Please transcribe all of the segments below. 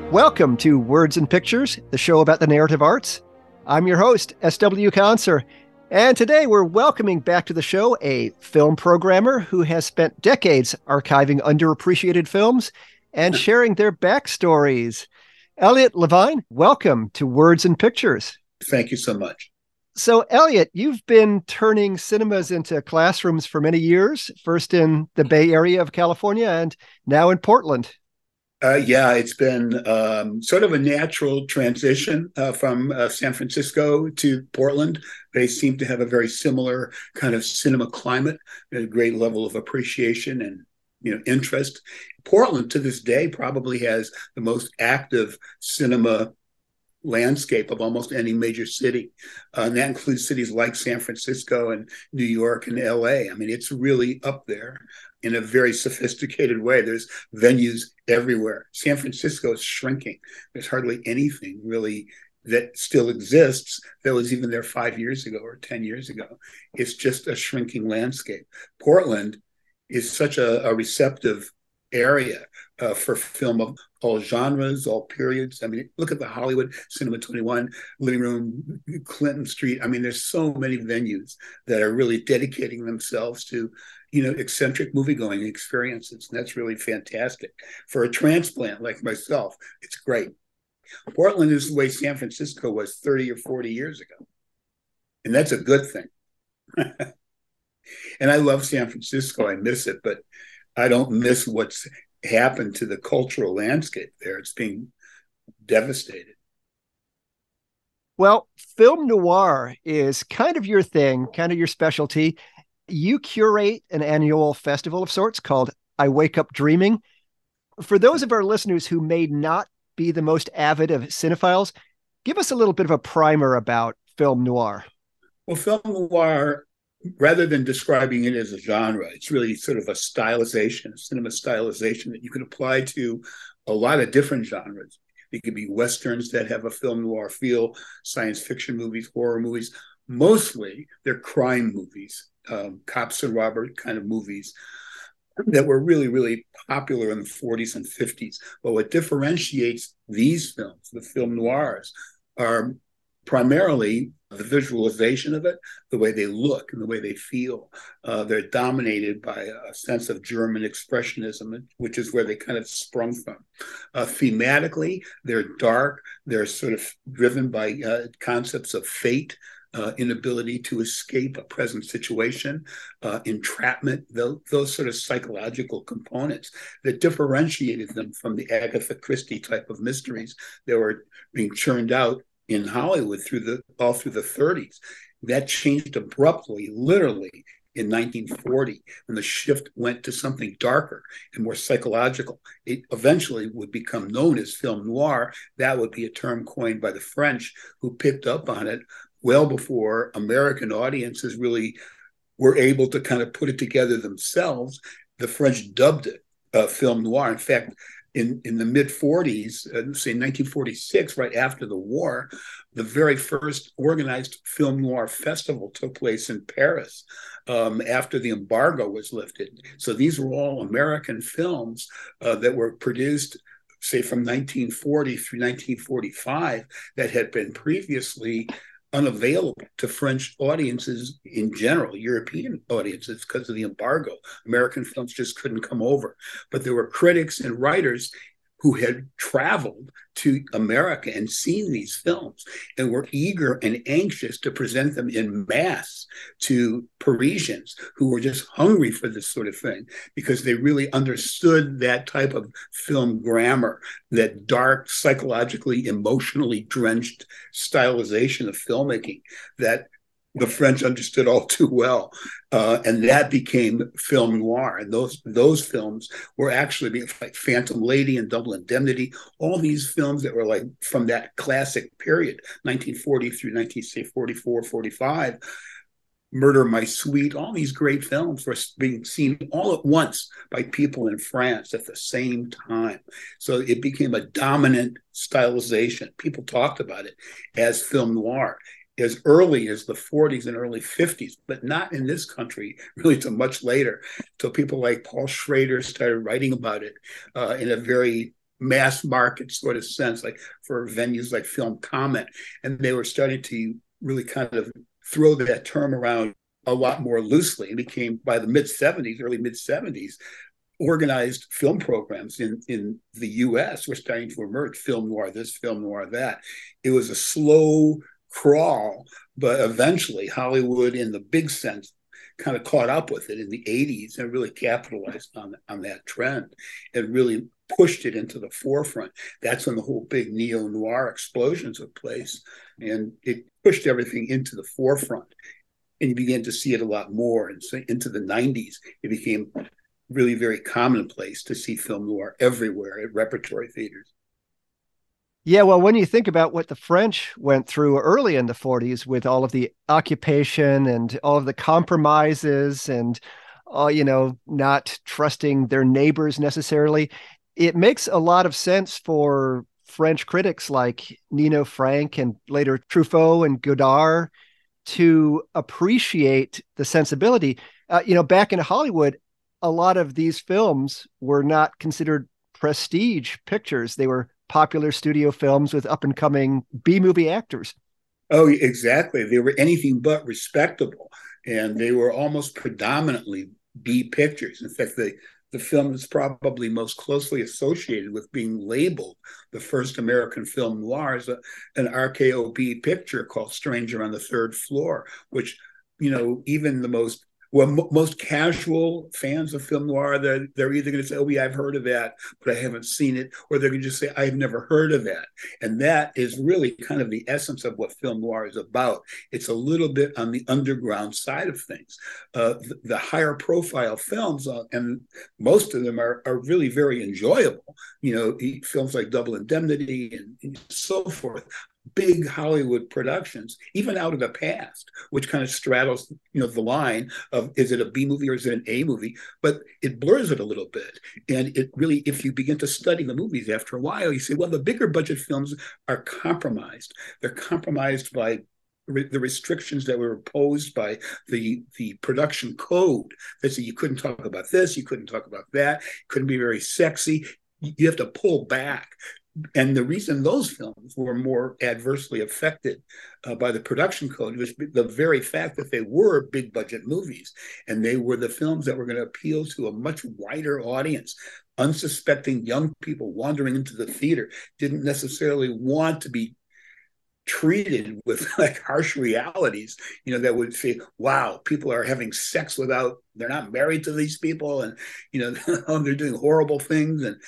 Welcome to Words and Pictures, the show about the narrative arts. I'm your host, S.W. Conser, and today we're welcoming back to the show a film programmer who has spent decades archiving underappreciated films and sharing their backstories. Elliot Levine, welcome to Words and Pictures. Thank you so much. So, Elliot, you've been turning cinemas into classrooms for many years, first in the Bay Area of California and now in Portland. It's been sort of a natural transition from San Francisco to Portland. They seem to have a very similar kind of cinema climate, a great level of appreciation and interest. Portland to this day probably has the most active cinema landscape of almost any major city. And that includes cities like San Francisco and New York and LA. I mean, it's really up there in a very sophisticated way. There's venues everywhere. San Francisco is shrinking. There's hardly anything really that still exists that was even there 5 years ago or 10 years ago. It's just a shrinking landscape. Portland is such a receptive area for film of all genres, all periods. I mean, look at the Hollywood Cinema 21 Living Room, Clinton Street. I mean, there's so many venues that are really dedicating themselves to eccentric movie-going experiences. And that's really fantastic. For a transplant like myself, it's great. Portland is the way San Francisco was 30 or 40 years ago. And that's a good thing. And I love San Francisco. I miss it, but I don't miss what's happened to the cultural landscape there. It's being devastated. Well, film noir is kind of your thing, kind of your specialty. You curate an annual festival of sorts called I Wake Up Dreaming. For those of our listeners who may not be the most avid of cinephiles, give us a little bit of a primer about film noir. Well, film noir, rather than describing it as a genre, it's really sort of a stylization, a cinema stylization that you can apply to a lot of different genres. It could be Westerns that have a film noir feel, science fiction movies, horror movies. Mostly they're crime movies. Cops and robber kind of movies that were really, really popular in the 40s and 50s. But what differentiates these films, the film noirs, are primarily the visualization of it, the way they look and the way they feel. They're dominated by a sense of German expressionism, which is where they kind of sprung from. Thematically, they're dark. They're sort of driven by concepts of fate, inability to escape a present situation, entrapment, those sort of psychological components that differentiated them from the Agatha Christie type of mysteries that were being churned out in Hollywood all through the 30s. That changed abruptly, literally, in 1940, when the shift went to something darker and more psychological. It eventually would become known as film noir. That would be a term coined by the French, who picked up on it well before American audiences really were able to kind of put it together themselves. The French dubbed it film noir. In fact, in the mid-40s, say 1946, right after the war, the very first organized film noir festival took place in Paris after the embargo was lifted. So these were all American films that were produced, say, from 1940 through 1945, that had been previously unavailable to French audiences in general, European audiences, because of the embargo. American films just couldn't come over. But there were critics and writers who had traveled to America and seen these films and were eager and anxious to present them in mass to Parisians who were just hungry for this sort of thing, because they really understood that type of film grammar, that dark, psychologically, emotionally drenched stylization of filmmaking that the French understood all too well. And that became film noir. And those films were actually being like Phantom Lady and Double Indemnity, all these films that were like from that classic period, 1940 through 1944, 45, Murder My Sweet, all these great films were being seen all at once by people in France at the same time. So it became a dominant stylization. People talked about it as film noir as early as the 40s and early 50s, but not in this country really till much later, till people like Paul Schrader started writing about it in a very mass market sort of sense, like for venues like Film Comment. And they were starting to really kind of throw that term around a lot more loosely. It became, by the mid-70s, early mid-70s, organized film programs in the US were starting to emerge. Film noir this, film noir that. It was a slow crawl, but eventually Hollywood, in the big sense, kind of caught up with it in the 80s and really capitalized on that trend and really pushed it into the forefront. That's when the whole big neo-noir explosion took place, and it pushed everything into the forefront. And you began to see it a lot more. And so into the 90s, it became really very commonplace to see film noir everywhere at repertory theaters. Yeah, well, when you think about what the French went through early in the 40s with all of the occupation and all of the compromises and, not trusting their neighbors necessarily, it makes a lot of sense for French critics like Nino Frank and later Truffaut and Godard to appreciate the sensibility. Back in Hollywood, a lot of these films were not considered prestige pictures. They were popular studio films with up and coming B-movie actors. Oh, exactly. They were anything but respectable, and they were almost predominantly B pictures. In fact, the film that's probably most closely associated with being labeled the first American film noir is an RKO B picture called Stranger on the Third Floor, which, even the most casual fans of film noir, they're either going to say, oh, yeah, I've heard of that, but I haven't seen it, or they're going to just say, I've never heard of that. And that is really kind of the essence of what film noir is about. It's a little bit on the underground side of things. The higher profile films, and most of them are really very enjoyable, films like Double Indemnity and so forth. Big Hollywood productions, even out of the past, which kind of straddles, the line of, is it a B movie or is it an A movie? But it blurs it a little bit. And it really, if you begin to study the movies after a while, you say, well, the bigger budget films are compromised. They're compromised by the restrictions that were imposed by the production code that said you couldn't talk about this, you couldn't talk about that, couldn't be very sexy. You have to pull back. And the reason those films were more adversely affected by the production code was the very fact that they were big budget movies, and they were the films that were going to appeal to a much wider audience. Unsuspecting young people wandering into the theater didn't necessarily want to be treated with like harsh realities, that would say, wow, people are having sex they're not married to these people, and, they're doing horrible things. And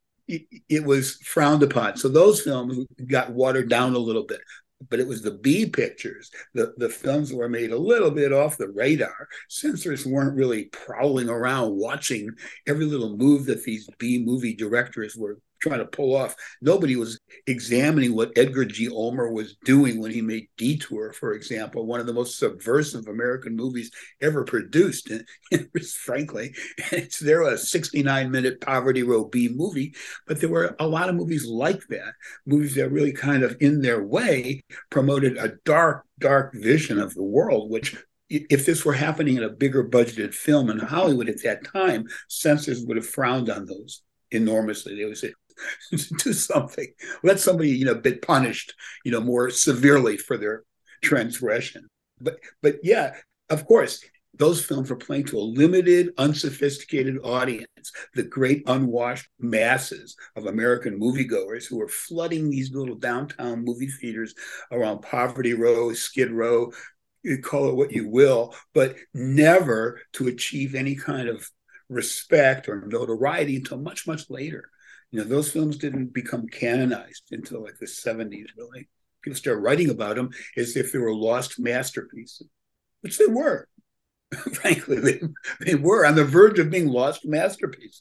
it was frowned upon. So those films got watered down a little bit. But it was the B pictures, the films that were made a little bit off the radar. Censors weren't really prowling around watching every little move that these B movie directors were trying to pull off. Nobody was examining what Edgar G. Ulmer was doing when he made Detour, for example, one of the most subversive American movies ever produced. And frankly, they're a 69-minute Poverty Row B movie, but there were a lot of movies like that, movies that really kind of, in their way, promoted a dark, dark vision of the world, which, if this were happening in a bigger budgeted film in Hollywood at that time, censors would have frowned on those enormously. They would say, do something, let somebody be punished more severely for their transgression. But yeah, of course, those films were playing to a limited, unsophisticated audience, the great unwashed masses of American moviegoers who were flooding these little downtown movie theaters around Poverty Row, Skid Row, you call it what you will, but never to achieve any kind of respect or notoriety until much, much later. Those films didn't become canonized until like the 70s, really. People started writing about them as if they were lost masterpieces, which they were. Frankly, they were on the verge of being lost masterpieces.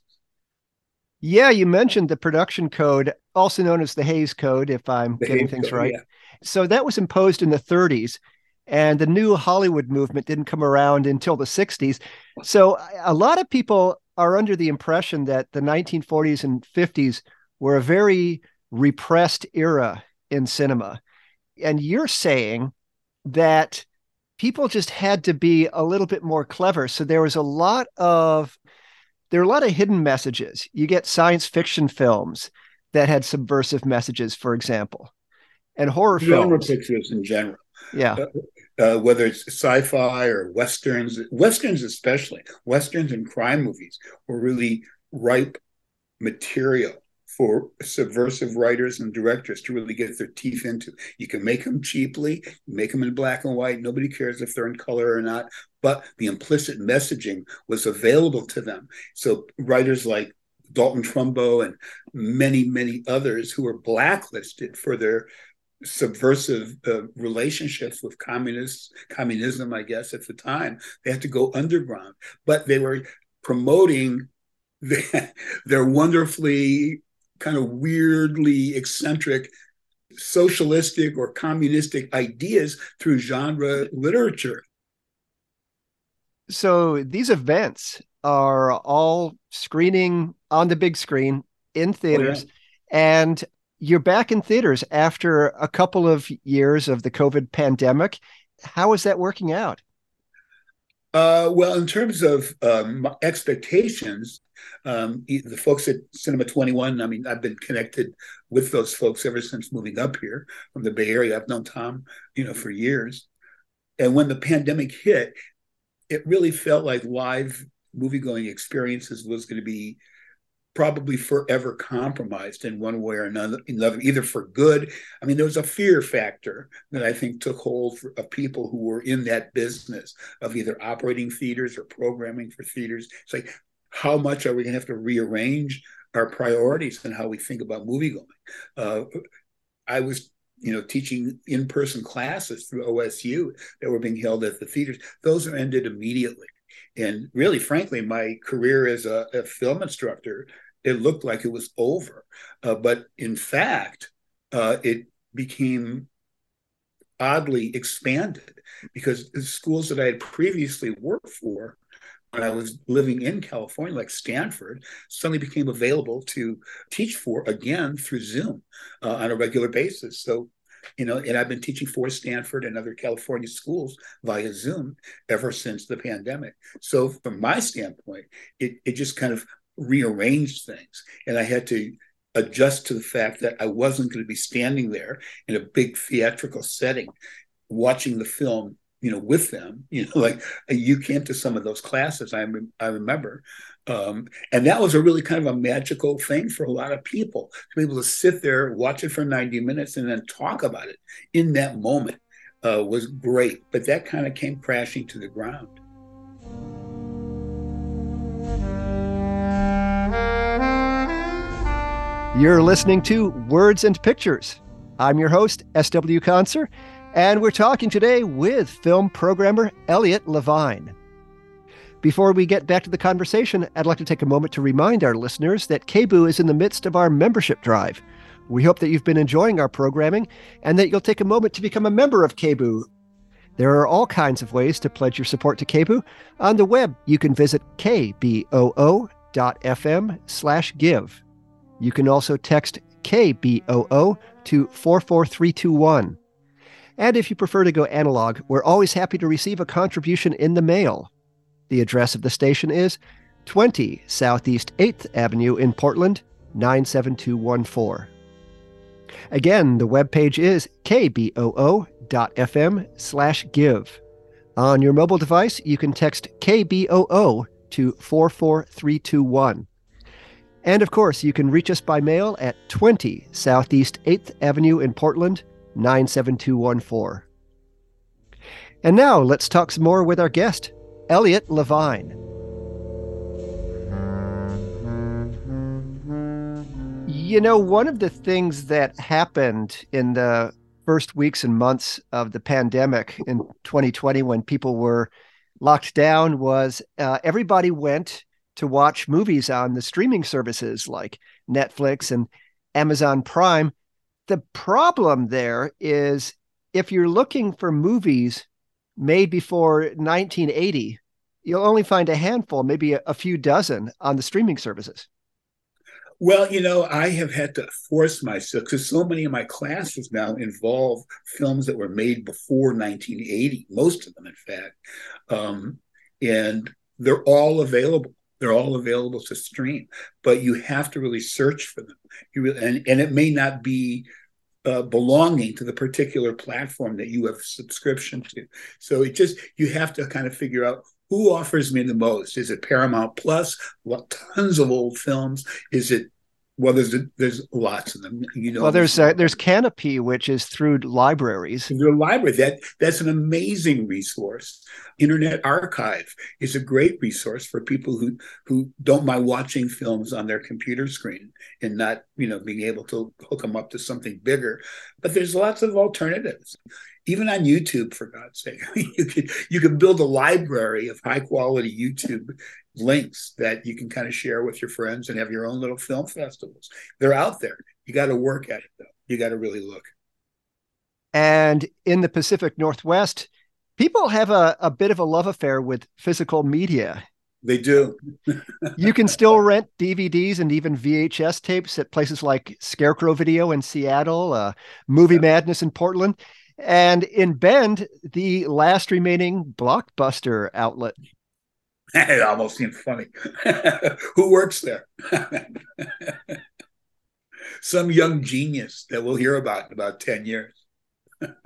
Yeah, you mentioned the production code, also known as the Hays Code, if I'm getting things right. Yeah. So that was imposed in the 30s, and the new Hollywood movement didn't come around until the 60s. So a lot of people are under the impression that the 1940s and 50s were a very repressed era in cinema. And you're saying that people just had to be a little bit more clever. So there were a lot of hidden messages. You get science fiction films that had subversive messages, for example, and horror Genre films. pictures in general. Yeah. Whether it's sci-fi or westerns especially, westerns and crime movies were really ripe material for subversive writers and directors to really get their teeth into. You can make them cheaply, make them in black and white. Nobody cares if they're in color or not, but the implicit messaging was available to them. So writers like Dalton Trumbo and many, many others who were blacklisted for their subversive relationships with communism, I guess, at the time. They had to go underground, but they were promoting their wonderfully kind of weirdly eccentric socialistic or communistic ideas through genre literature. So these events are all screening on the big screen in theaters. Oh, yeah. And you're back in theaters after a couple of years of the COVID pandemic. How is that working out? Well, in terms of expectations, the folks at Cinema 21, I mean, I've been connected with those folks ever since moving up here from the Bay Area. I've known Tom, for years. And when the pandemic hit, it really felt like live movie-going experiences was going to be probably forever compromised in one way or another, either for good. I mean, there was a fear factor that I think took hold of people who were in that business of either operating theaters or programming for theaters. It's like, how much are we going to have to rearrange our priorities and how we think about movie going? I was teaching in-person classes through OSU that were being held at the theaters. Those are ended immediately. And really, frankly, my career as a film instructor, it looked like it was over. But in fact, it became oddly expanded because the schools that I had previously worked for when I was living in California, like Stanford, suddenly became available to teach for again through Zoom on a regular basis. So, and I've been teaching for Stanford and other California schools via Zoom ever since the pandemic. So from my standpoint, it just kind of rearranged things. And I had to adjust to the fact that I wasn't going to be standing there in a big theatrical setting, watching the film, with them, like you came to some of those classes, I remember. And that was a really kind of a magical thing for a lot of people to be able to sit there, watch it for 90 minutes and then talk about it in that moment was great. But that kind of came crashing to the ground. You're listening to Words and Pictures. I'm your host, S.W. Conser, and we're talking today with film programmer Elliot Levine. Before we get back to the conversation, I'd like to take a moment to remind our listeners that KBOO is in the midst of our membership drive. We hope that you've been enjoying our programming and that you'll take a moment to become a member of KBOO. There are all kinds of ways to pledge your support to KBOO. On the web, you can visit kboo.fm/give. You can also text KBOO to 44321. And if you prefer to go analog, we're always happy to receive a contribution in the mail. The address of the station is 20 Southeast 8th Avenue in Portland, 97214. Again, the webpage is kboo.fm/give. On your mobile device, you can text KBOO to 44321. And of course, you can reach us by mail at 20 Southeast 8th Avenue in Portland, 97214. And now let's talk some more with our guest, Elliot Levine. One of the things that happened in the first weeks and months of the pandemic in 2020 when people were locked down was everybody went to watch movies on the streaming services like Netflix and Amazon Prime. The problem there is if you're looking for movies made before 1980, you'll only find a handful, maybe a few dozen on the streaming services. Well, I have had to force myself because so many of my classes now involve films that were made before 1980, most of them, in fact. And they're all available. They're all available to stream, but you have to really search for them. And it may not be belonging to the particular platform that you have subscription to. So you have to kind of figure out who offers me the most. Is it Paramount Plus? Tons of old films. Is it there's lots of them. Well, there's Canopy, which is through libraries. The library that's an amazing resource. Internet Archive is a great resource for people who don't mind watching films on their computer screen and not being able to hook them up to something bigger. But there's lots of alternatives. Even on YouTube, for God's sake, you could build a library of high quality YouTube links that you can kind of share with your friends and have your own little film festivals. They're out there. You got to work at it, though. You got to really look. And in the Pacific Northwest, people have a bit of a love affair with physical media. They do. You can still rent DVDs and even VHS tapes at places like Scarecrow Video in Seattle, Movie Madness in Portland, and in Bend, the last remaining Blockbuster outlet. It almost seems funny. Who works there? Some young genius that we'll hear about in about 10 years. Well,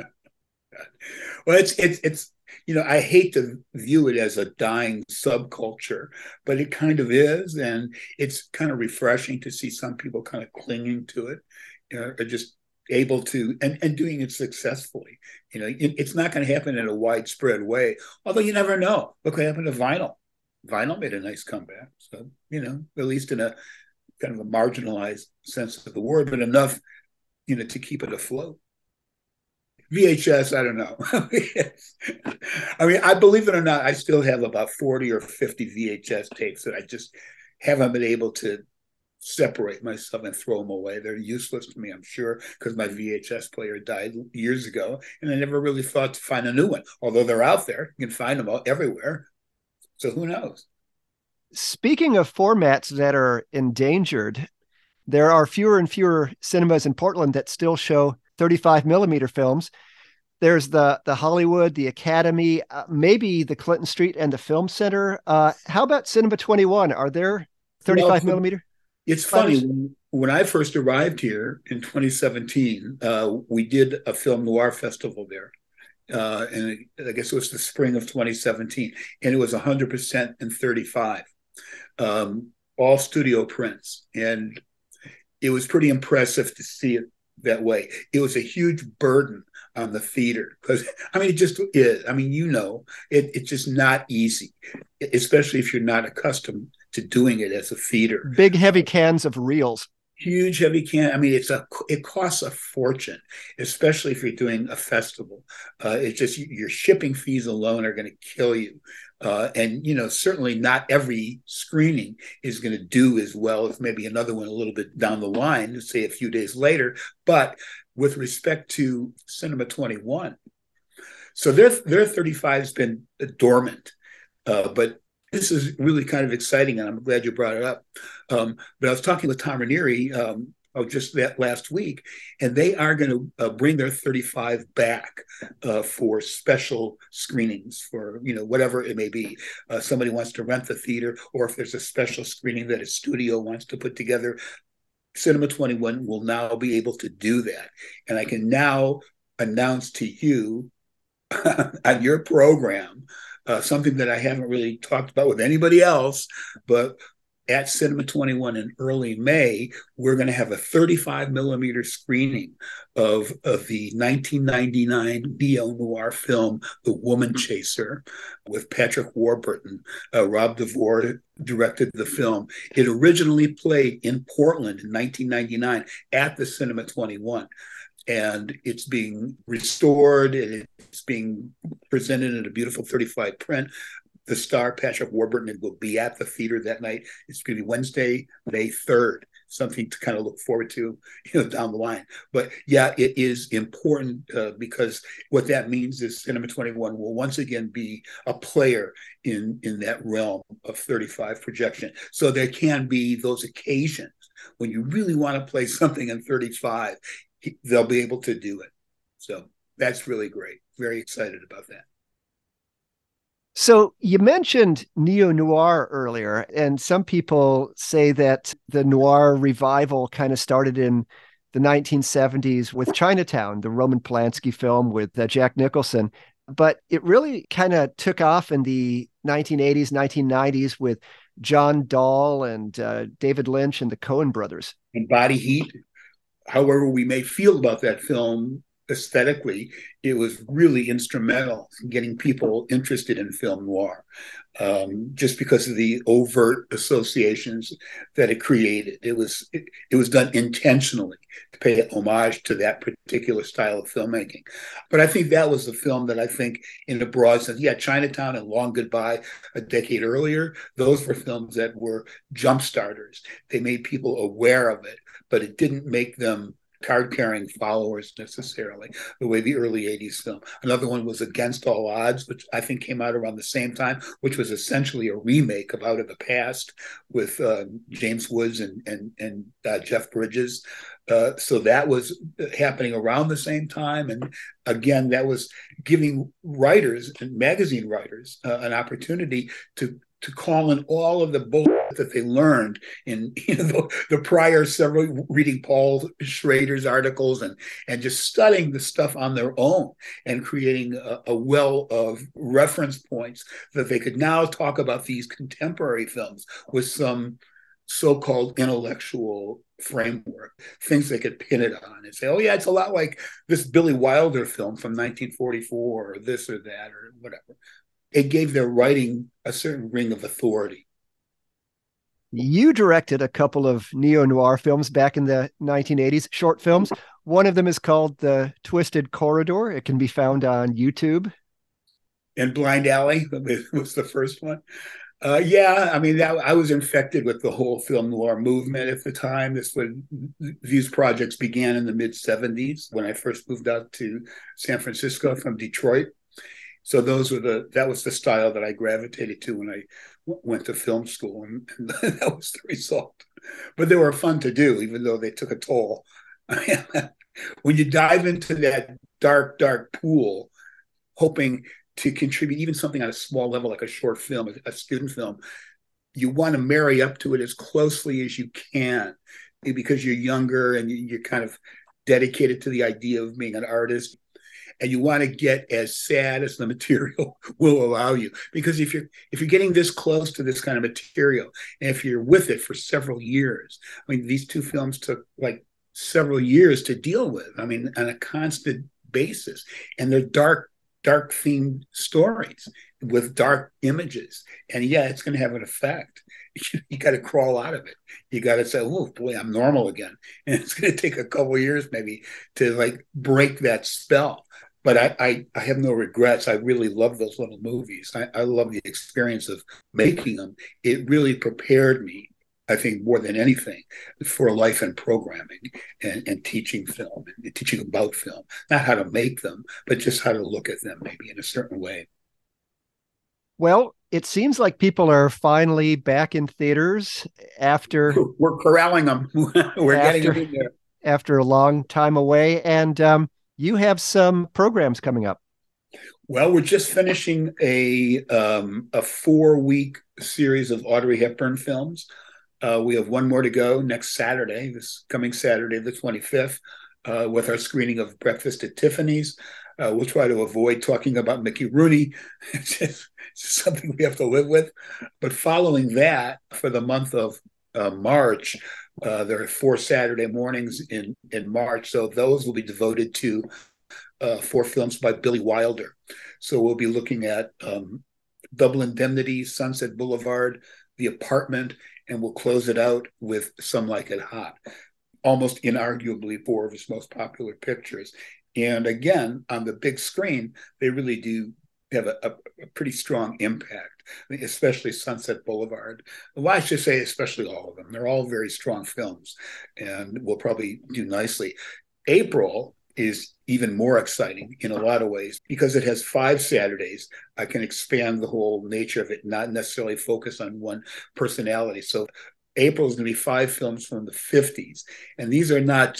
it's I hate to view it as a dying subculture, but it kind of is, and it's kind of refreshing to see some people kind of clinging to it, are just able to and doing it successfully. It's not going to happen in a widespread way, although you never know. Look what happened to vinyl. Vinyl made a nice comeback. So, at least in a kind of a marginalized sense of the word, but enough, to keep it afloat. VHS, I don't know. I mean, I believe it or not, I still have about 40 or 50 VHS tapes that I just haven't been able to separate myself and throw them away. They're useless to me, I'm sure, because my VHS player died years ago, and I never really thought to find a new one, although they're out there. You can find them everywhere. So who knows? Speaking of formats that are endangered, there are fewer and fewer cinemas in Portland that still show 35 millimeter films. There's the Hollywood, the Academy, maybe the Clinton Street and the Film Center. How about Cinema 21? Are there 35 millimeter? It's funny. When I first arrived here in 2017, we did a film noir festival there. And I guess it was the spring of 2017, and it was 100% in 35, all studio prints. And it was pretty impressive to see it that way. It was a huge burden on the theater because, it just is. It's just not easy, especially if you're not accustomed to doing it as a theater. Big, heavy cans of reels. Huge, heavy can. It costs a fortune, especially if you're doing a festival. It's just your shipping fees alone are going to kill you. And certainly not every screening is going to do as well as maybe another one a little bit down the line, say a few days later. But with respect to Cinema 21, so their 35 has been dormant, but this is really kind of exciting, and I'm glad you brought it up. But I was talking with Tom Ranieri just that last week, and they are going to bring their 35 back for special screenings for, whatever it may be. Somebody wants to rent the theater, or if there's a special screening that a studio wants to put together, Cinema 21 will now be able to do that. And I can now announce to you on your program something that I haven't really talked about with anybody else, but at Cinema 21 in early May, we're going to have a 35 millimeter screening of the 1999 neo-noir film, The Woman Chaser, with Patrick Warburton. Rob DeVore directed the film. It originally played in Portland in 1999 at the Cinema 21. And it's being restored, and it's being presented in a beautiful 35 print. The star, Patrick Warburton, will be at the theater that night. It's going to be Wednesday, May 3rd, something to kind of look forward to, down the line. But yeah, it is important because what that means is Cinema 21 will once again be a player in that realm of 35 projection. So there can be those occasions when you really want to play something in 35, they'll be able to do it. So that's really great. Very excited about that. So you mentioned neo-noir earlier, and some people say that the noir revival kind of started in the 1970s with Chinatown, the Roman Polanski film with Jack Nicholson. But it really kind of took off in the 1980s, 1990s with John Dahl and David Lynch and the Coen brothers. And Body Heat, however we may feel about that film aesthetically, it was really instrumental in getting people interested in film noir, just because of the overt associations that it created. It was done intentionally to pay homage to that particular style of filmmaking. But I think that was the film that I think, in a broad sense, yeah, Chinatown and Long Goodbye a decade earlier, those were films that were jump starters. They made people aware of it, but it didn't make them card-carrying followers necessarily, the way the early 80s film. Another one was Against All Odds, which I think came out around the same time, which was essentially a remake of Out of the Past with James Woods and Jeff Bridges. So that was happening around the same time. And again, that was giving writers and magazine writers an opportunity to call in all of the bullshit that they learned in the prior several, reading Paul Schrader's articles and just studying the stuff on their own and creating a well of reference points that they could now talk about these contemporary films with some so-called intellectual framework, things they could pin it on and say, oh yeah, it's a lot like this Billy Wilder film from 1944 or this or that or whatever. It gave their writing a certain ring of authority. You directed a couple of neo-noir films back in the 1980s, short films. One of them is called The Twisted Corridor. It can be found on YouTube. And Blind Alley was the first one. Yeah, I mean, I was infected with the whole film noir movement at the time. These projects began in the mid-70s when I first moved out to San Francisco from Detroit. So that was the style that I gravitated to when I went to film school, and that was the result. But they were fun to do, even though they took a toll. When you dive into that dark, dark pool, hoping to contribute even something on a small level, like a short film, a student film, you want to marry up to it as closely as you can, because you're younger and you're kind of dedicated to the idea of being an artist. And you want to get as sad as the material will allow you, because if you're getting this close to this kind of material, and if you're with it for several years, I mean, these two films took like several years to deal with. I mean, on a constant basis, and they're dark themed stories with dark images, and yeah, it's going to have an effect. You got to crawl out of it. You got to say, oh boy, I'm normal again, and it's going to take a couple of years maybe to like break that spell. But I have no regrets. I really love those little movies. I love the experience of making them. It really prepared me, I think, more than anything, for life in programming and teaching film and teaching about film. Not how to make them, but just how to look at them maybe in a certain way. Well, it seems like people are finally back in theaters after... We're corralling them. We're getting them in there. After a long time away. And you have some programs coming up. Well, we're just finishing a 4-week series of Audrey Hepburn films. We have one more to go next Saturday, this coming Saturday, the 25th, with our screening of Breakfast at Tiffany's. We'll try to avoid talking about Mickey Rooney. It's just something we have to live with. But following that, for the month of March, there are 4 Saturday mornings in March. So those will be devoted to 4 films by Billy Wilder. So we'll be looking at Double Indemnity, Sunset Boulevard, The Apartment, and we'll close it out with Some Like It Hot, almost inarguably 4 of his most popular pictures. And again, on the big screen, they really do have a pretty strong impact, especially Sunset Boulevard. Well, I should say especially all of them. They're all very strong films and will probably do nicely. April is even more exciting in a lot of ways because it has 5 Saturdays. I can expand the whole nature of it, not necessarily focus on one personality. So April is going to be 5 films from the 50s. And these are not just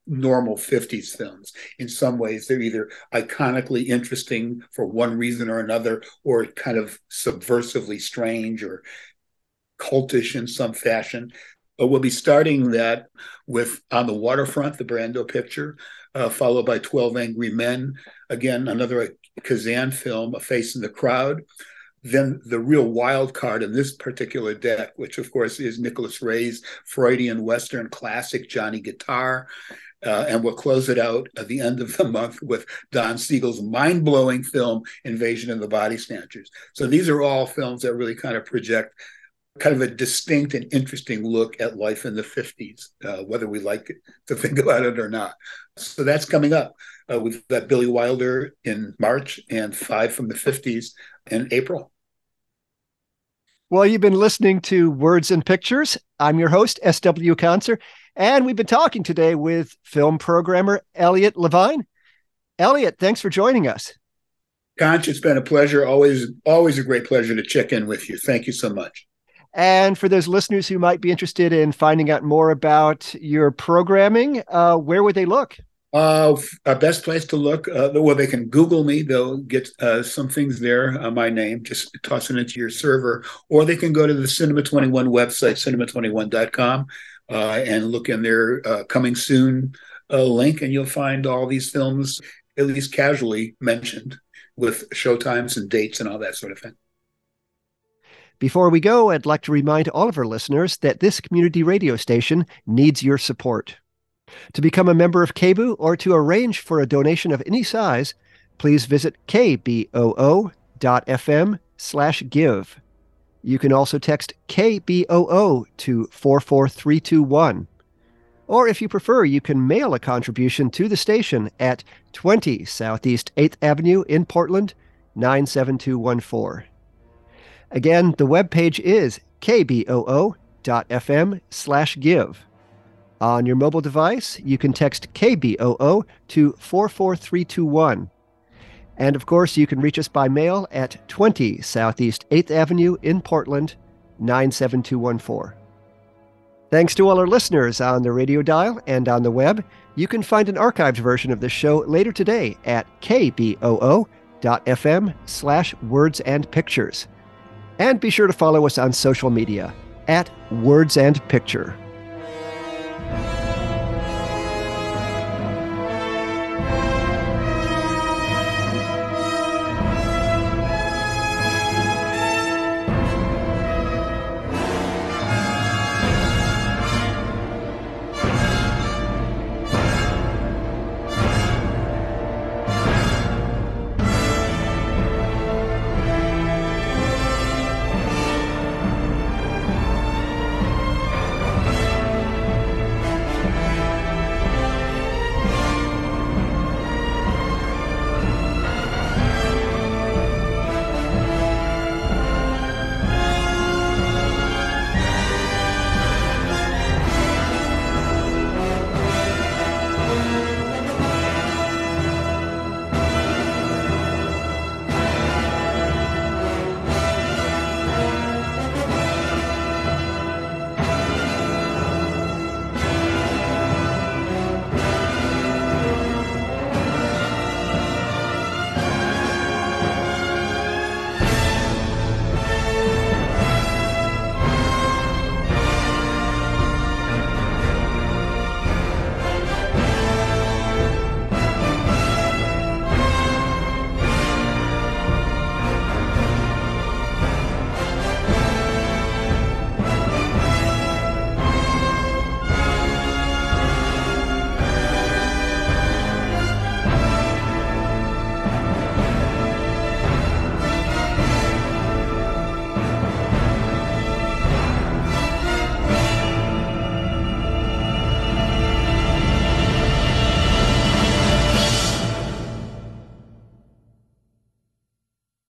normal 50s films. In some ways, they're either iconically interesting for one reason or another, or kind of subversively strange or cultish in some fashion. We'll be starting that with On the Waterfront, the Brando picture, followed by 12 Angry Men. Again, another Kazan film, A Face in the Crowd. Then the real wild card in this particular deck, which of course is Nicholas Ray's Freudian Western classic, Johnny Guitar. And we'll close it out at the end of the month with Don Siegel's mind-blowing film, Invasion of the Body Snatchers. So these are all films that really kind of project kind of a distinct and interesting look at life in the 50s, whether we like to think about it or not. So that's coming up. We've got Billy Wilder in March and 5 from the 50s in April. Well, you've been listening to Words and Pictures. I'm your host, S.W. Conser, and we've been talking today with film programmer Elliot Levine. Elliot, thanks for joining us. Conch, it's been a pleasure. Always a great pleasure to check in with you. Thank you so much. And for those listeners who might be interested in finding out more about your programming, where would they look? Best place to look, well, they can Google me. They'll get some things there, my name, just toss it into your server. Or they can go to the Cinema 21 website, cinema21.com, and look in their coming soon link, and you'll find all these films, at least casually mentioned, with showtimes and dates and all that sort of thing. Before we go, I'd like to remind all of our listeners that this community radio station needs your support. To become a member of KBOO or to arrange for a donation of any size, please visit kboo.fm/give. You can also text KBOO to 44321. Or if you prefer, you can mail a contribution to the station at 20 Southeast 8th Avenue in Portland, 97214. Again, the webpage is kboo.fm/give. On your mobile device, you can text KBOO to 44321. And of course, you can reach us by mail at 20 Southeast 8th Avenue in Portland, 97214. Thanks to all our listeners on the radio dial and on the web. You can find an archived version of the show later today at kboo.fm/words and pictures. And be sure to follow us on social media at Words and Picture.